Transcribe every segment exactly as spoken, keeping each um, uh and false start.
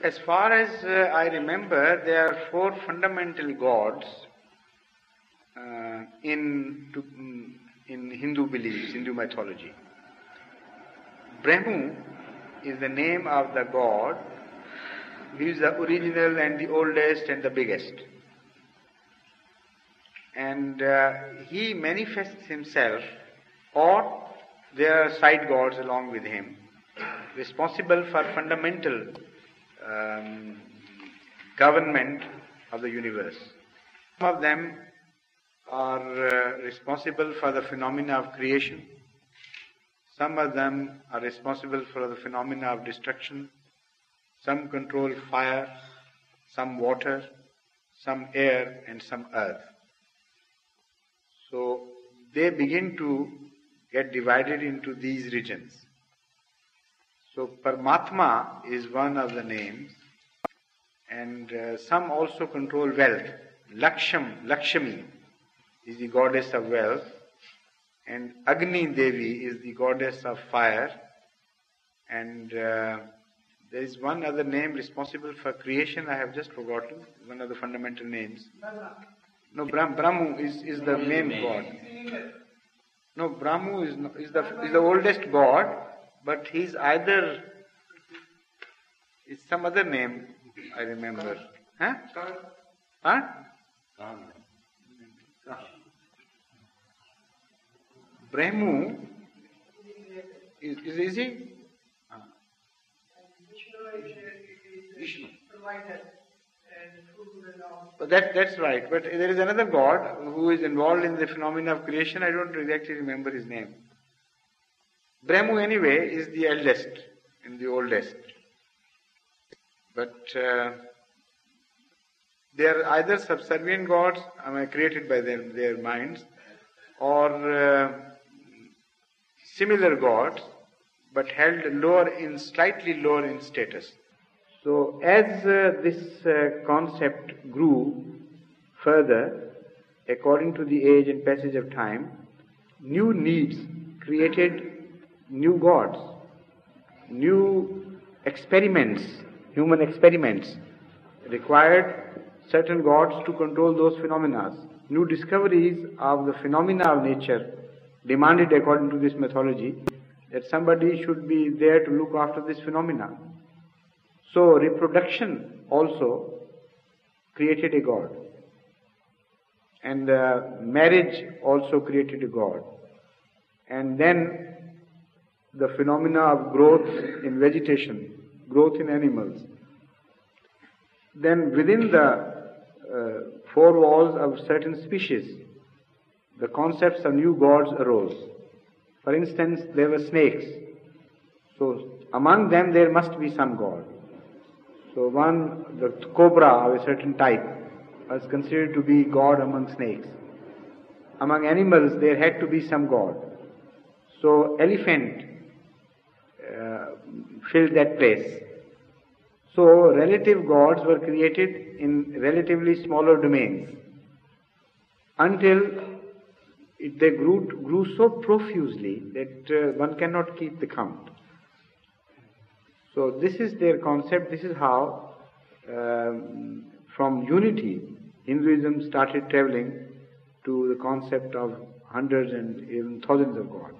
as far as uh, I remember, there are four fundamental gods uh, in to, in Hindu beliefs, Hindu mythology. Brahmu is the name of the god. He is the original and the oldest and the biggest. And uh, he manifests himself, or there are side gods along with him, responsible for fundamental um, government of the universe. Some of them are uh, responsible for the phenomena of creation. Some of them are responsible for the phenomena of destruction. Some control fire, some water, some air, and some earth. So they begin to get divided into these regions. So Paramatma is one of the names, and uh, some also control wealth. Laksham, Lakshmi is the goddess of wealth, and Agni Devi is the goddess of fire, and uh, there is one other name responsible for creation. I have just forgotten one of the fundamental names. No, Brahm, Brahmu is, is the main god. No, Brahmu is, no, is the is the oldest god, but he's either it's some other name I remember. Huh? Huh? Brahmu is is, is he? Vishnu. That, that's right. But there is another god who is involved in the phenomena of creation. I don't exactly remember his name. Brahmu, anyway, is the eldest and the oldest. But uh, they are either subservient gods, I mean, created by their, their minds, or uh, similar gods, but held lower in, slightly lower in status. So as uh, this uh, concept grew further, according to the age and passage of time, new needs created new gods, new experiments, human experiments required certain gods to control those phenomena. New discoveries of the phenomena of nature demanded, according to this mythology, that somebody should be there to look after this phenomena. So reproduction also created a god, and uh, marriage also created a god, and then the phenomena of growth in vegetation, growth in animals. Then within the uh, four walls of certain species, the concepts of new gods arose. For instance, there were snakes. So among them there must be some god. So one, the cobra of a certain type, was considered to be god among snakes. Among animals there had to be some god. So elephant uh, filled that place. So relative gods were created in relatively smaller domains until it, they grew, grew so profusely that uh, one cannot keep the count. So this is their concept. This is how um, from unity Hinduism started traveling to the concept of hundreds and even thousands of gods.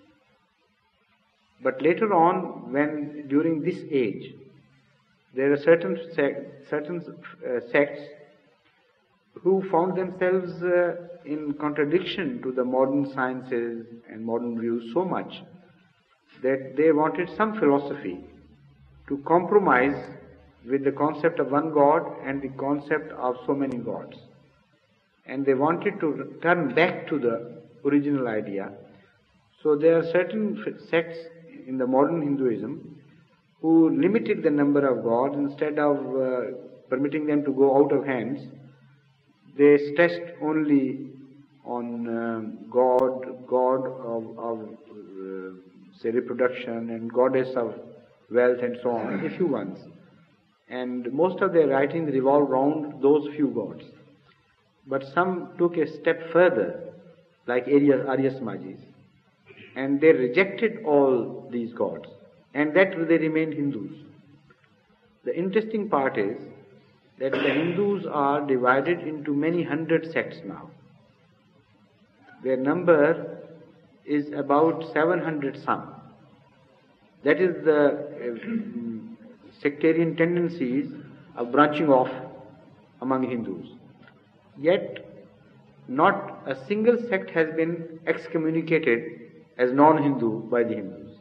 But later on, when during this age, there are certain sect, certain uh, sects who found themselves uh, in contradiction to the modern sciences and modern views so much that they wanted some philosophy to compromise with the concept of one God and the concept of so many gods. And they wanted to turn back to the original idea. So there are certain sects in the modern Hinduism who limited the number of gods. Instead of uh, permitting them to go out of hands, they stressed only on uh, God, God of, of uh, say reproduction, and goddess of wealth, and so on, a few ones. And most of their writings revolve around those few gods. But some took a step further, like Arya-Samaji, and they rejected all these gods, and that they remained Hindus. The interesting part is that the Hindus are divided into many hundred sects now. Their number is about seven hundred some. That is the uh, sectarian tendencies of branching off among Hindus. Yet, not a single sect has been excommunicated as non-Hindu by the Hindus.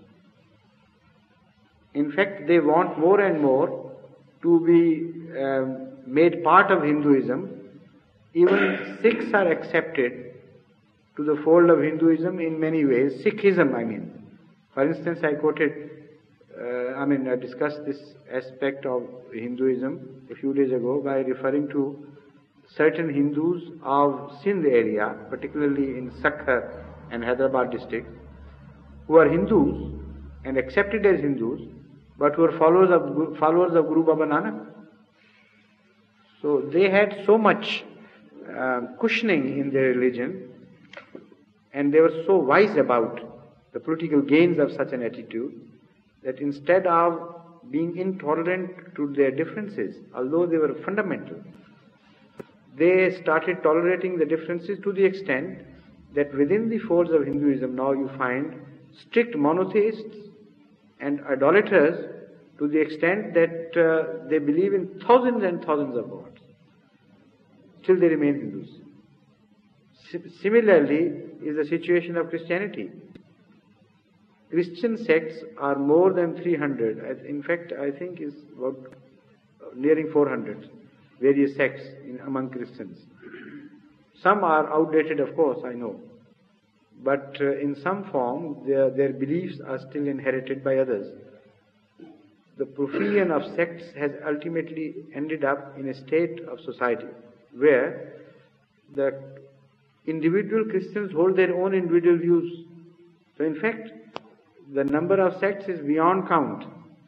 In fact, they want more and more to be um, made part of Hinduism. Even Sikhs are accepted to the fold of Hinduism in many ways. Sikhism, I mean. For instance, I quoted, uh, I mean, I discussed this aspect of Hinduism a few days ago by referring to certain Hindus of Sindh area, particularly in Sakhar and Hyderabad district, who are Hindus and accepted as Hindus, but who are followers of followers of Guru Baba Nanak. So they had so much uh, cushioning in their religion, and they were so wise about the political gains of such an attitude, that instead of being intolerant to their differences, although they were fundamental, they started tolerating the differences to the extent that within the folds of Hinduism now you find strict monotheists and idolaters to the extent that uh, they believe in thousands and thousands of gods. Still they remain Hindus. S- similarly is the situation of Christianity. Christian sects are more than three hundred. In fact, I think is about nearing four hundred various sects in, among Christians. Some are outdated, of course, I know. But uh, in some form, their, their beliefs are still inherited by others. The profusion of sects has ultimately ended up in a state of society where the individual Christians hold their own individual views. So in fact, the number of sects is beyond count.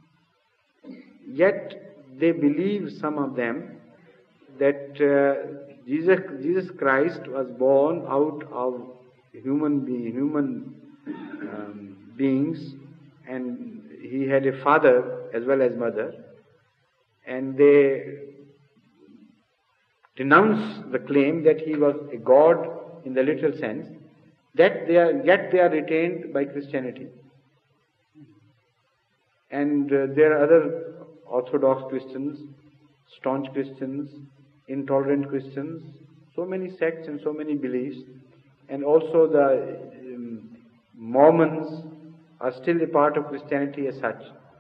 Yet they believe, some of them, that uh, Jesus, Jesus Christ was born out of human be, human um, beings, and he had a father as well as mother, and they denounce the claim that he was a god in the literal sense, that they are, yet they are retained by Christianity. And uh, there are other Orthodox Christians, staunch Christians, intolerant Christians, so many sects and so many beliefs, and also the um, Mormons are still a part of Christianity as such.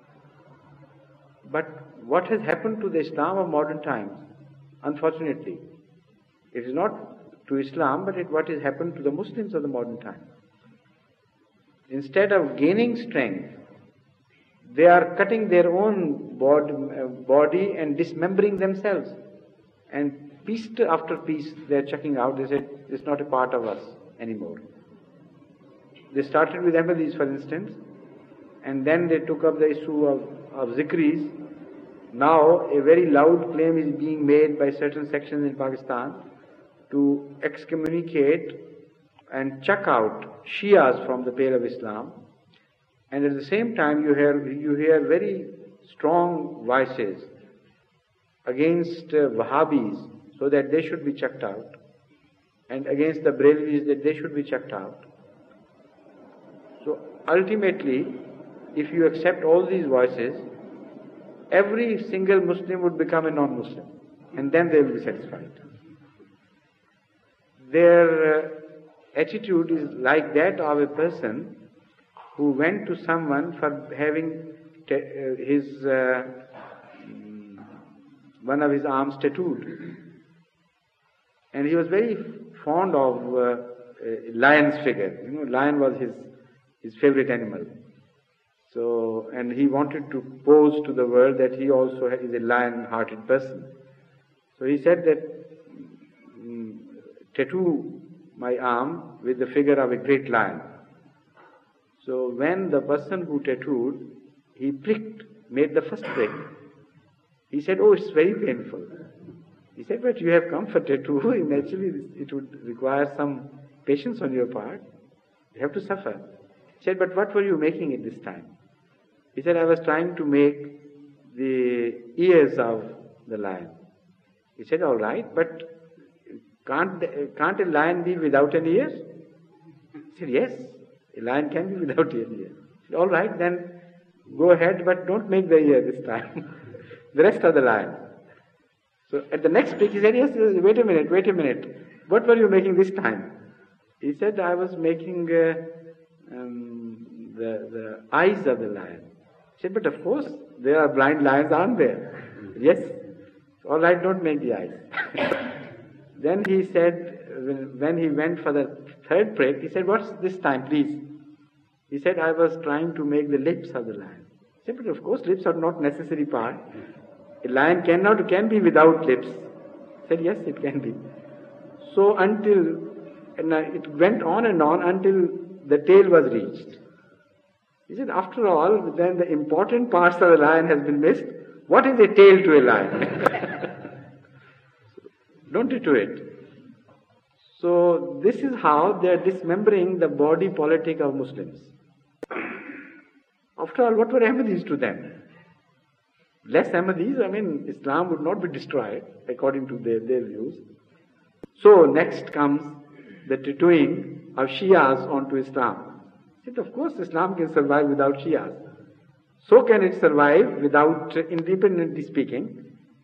But what has happened to the Islam of modern times? Unfortunately, it is not to Islam, but it, what has happened to the Muslims of the modern time. Instead of gaining strength, they are cutting their own body, uh, body and dismembering themselves. And piece after piece they are chucking out. They said, it's not a part of us anymore. They started with Ahmadis, for instance, and then they took up the issue of, of Zikris. Now a very loud claim is being made by certain sections in Pakistan to excommunicate and chuck out Shias from the pale of Islam. And at the same time you hear, you hear very strong voices against uh, Wahhabis, so that they should be chucked out, and against the Brahmins, that they should be chucked out. So ultimately, if you accept all these voices, every single Muslim would become a non-Muslim, and then they will be satisfied. Their uh, attitude is like that of a person who went to someone for having t- uh, his uh, one of his arms tattooed. And he was very fond of uh, a lion's figure. You know, lion was his, his favorite animal. So, and he wanted to pose to the world that he also is a lion-hearted person. So he said that, mm, tattoo my arm with the figure of a great lion. So when the person who tattooed, he pricked, made the first prick, he said, oh, it's very painful. He said, but you have come for tattoo. Naturally, it would require some patience on your part. You have to suffer. He said, but what were you making at this time? He said, I was trying to make the ears of the lion. He said, all right, but can't, can't a lion be without any ears? He said, yes, a lion can be without any ears. He said, all right, then go ahead, but don't make the ear this time. The rest of the lion. So at the next trick, he said, yes, wait a minute, wait a minute. What were you making this time? He said, I was making uh, um, the, the eyes of the lion. He said, but of course, there are blind lions, aren't there? Yes. All right, don't make the eyes. Then he said, when, when he went for the third break, he said, what's this time, please? He said, I was trying to make the lips of the lion. He said, but of course, lips are not necessary part. A lion cannot, can be without lips. He said, yes, it can be. So until, and it went on and on until the tail was reached. He said, after all, then the important parts of the lion has been missed. What is a tail to a lion? Don't do it. So this is how they are dismembering the body politic of Muslims. After all, what were Ahmadis to them? Less Ahmadis, I mean, Islam would not be destroyed according to their, their views. So next comes the tattooing of Shias onto Islam. It, of course, Islam can survive without Shias. So can it survive without, uh, independently speaking,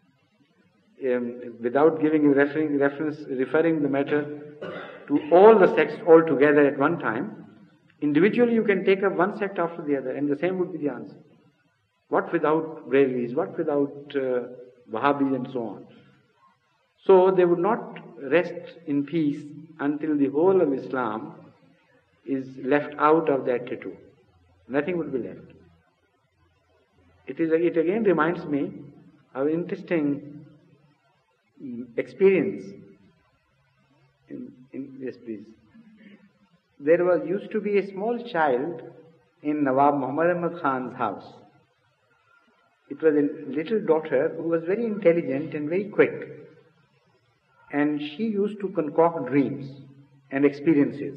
um, without giving referring, reference, referring the matter to all the sects all together at one time. Individually, you can take up one sect after the other, and the same would be the answer. What without Brahmanis? What without uh, Wahhabis and so on? So they would not rest in peace until the whole of Islam is left out of that tattoo. Nothing would be left. It is. It again reminds me of an interesting experience. In, in yes, please. There was used to be a small child in Nawab Muhammad Ahmad Khan's house. It was a little daughter who was very intelligent and very quick. And she used to concoct dreams and experiences.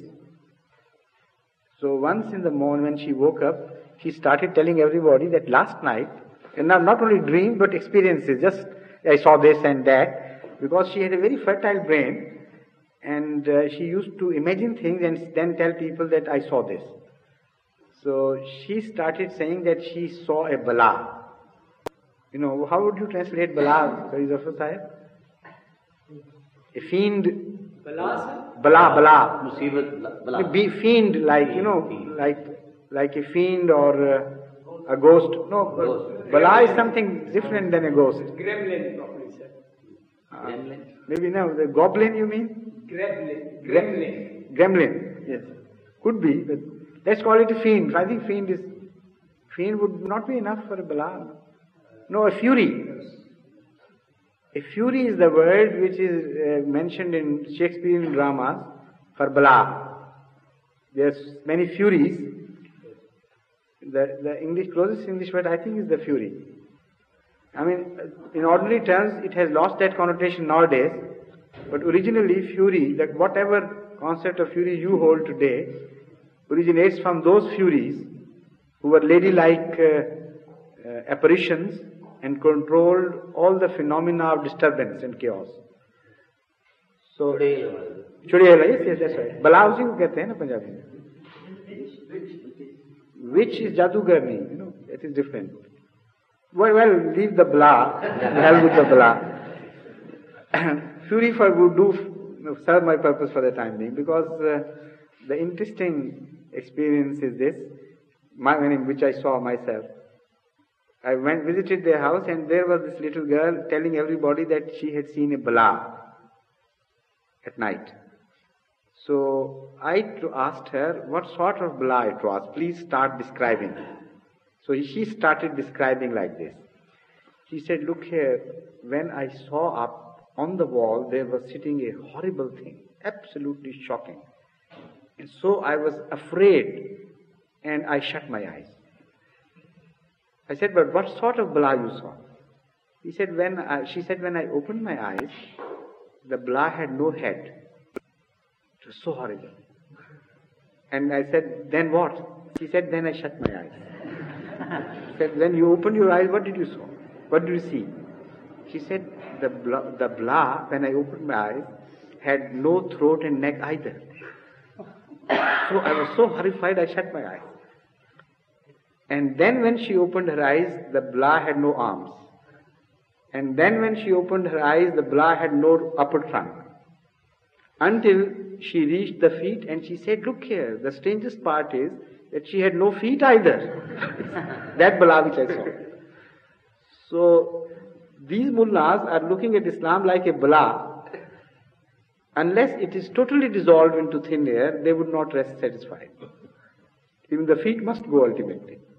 So once in the morning when she woke up, she started telling everybody that last night, and not, not only dreams but experiences, just I saw this and that, because she had a very fertile brain, and uh, she used to imagine things and then tell people that I saw this. So she started saying that she saw a bala. You know, how would you translate bala, Qari Zafar Sahib? A fiend. Bala? Bala, bala. Musibat, bala. Be fiend, like, you know, like like a fiend or uh, a ghost. No, Ghost. bala is something different than a ghost. Gremlin, probably, sir. Uh, Gremlin. maybe no, the goblin you mean? Gremlin. Gremlin. Gremlin, yes. Could be, but let's call it a fiend. I think fiend is, fiend would not be enough for a bala. No, a fury. A fury is the word which is uh, mentioned in Shakespearean dramas for bala. There's many furies. The, the English, closest English word I think is the fury. I mean, in ordinary terms, it has lost that connotation nowadays. But originally, fury, that whatever concept of fury you hold today, originates from those furies who were ladylike uh, uh, apparitions and controlled all the phenomena of disturbance and chaos. So, Chudayala, yes, yes, that's right. Bala usi ko kehte hain na Punjabi mein. Witch is jadugarni, you know, it is different. Well, well, leave the bala, hell with the bala. Fury for would do serve my purpose for the time being, because uh, the interesting experience is this, my, in which I saw myself. I went, visited their house, and there was this little girl telling everybody that she had seen a bala at night. So I asked her, what sort of bala it was? Please start describing. So she started describing like this. She said, look here, when I saw up on the wall, there was sitting a horrible thing, absolutely shocking. And so I was afraid, and I shut my eyes. I said, but what sort of bala you saw? He said, when I, she said, when I opened my eyes, the bala had no head. It was so horrible. And I said, then what? She said, then I shut my eyes. She said, when you opened your eyes, what did you saw? what do you see? She said, the blah, the blah, when I opened my eyes, had no throat and neck either. So I was so horrified, I shut my eyes. And then when she opened her eyes, the blah had no arms. And then when she opened her eyes, the blah had no upper trunk. Until she reached the feet and she said, look here, the strangest part is that she had no feet either. That blah which I saw. So, these mullahs are looking at Islam like a blah. Unless it is totally dissolved into thin air, they would not rest satisfied. Even the feet must go ultimately.